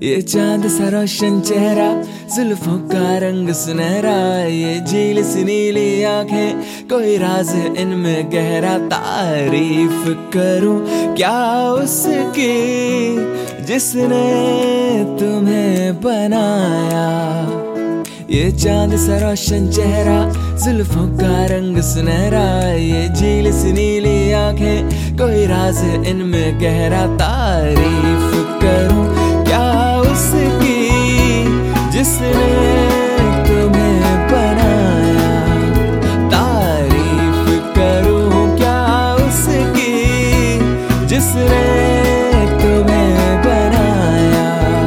ये चांद सा रोशन चेहरा, जुल्फों का रंग सुनहरा, ये झील सी नीली आंखें, कोई राज है इनमें गहरा। तारीफ करूं क्या उसकी जिसने तुम्हें बनाया। ये चांद सा रोशन चेहरा, जुल्फों का रंग सुनहरा, ये झील सी नीली आंखें, कोई राज है इनमें गहरा। तारीफ करूं क्या उसकी जिसने तुम्हें बनाया। तारीफ करूं क्या उसकी जिसने तुम्हें बनाया।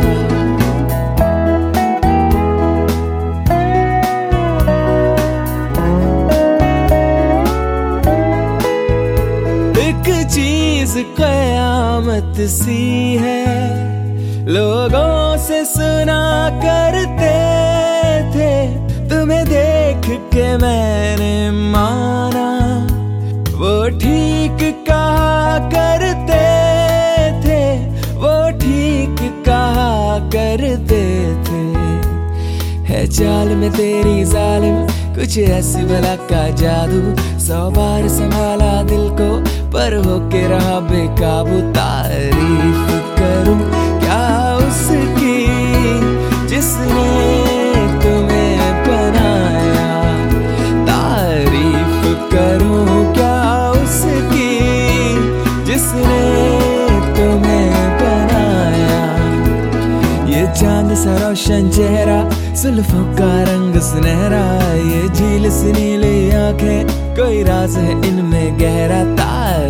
एक चीज कयामत सी है, लोगों से सुना करते थे, तुम्हें देख के मैंने माना। वो ठीक कहा करते थे, वो ठीक कहा करते थे। है चाल में तेरी जालिम कुछ ऐसी भला का जादू, 100 बार संभाला दिल को पर होके रहा बेकाबू। तारीफ करूं क्या उसकी जिसने तुम्हें बनाया। तारीफ करूं क्या उसकी जिसने तुम्हें बनाया। ये चांद सा रोशन चेहरा, जुल्फों का रंग सुनहरा, ये झील सी नीली आंखें, कोई राज है इनमें गहरा।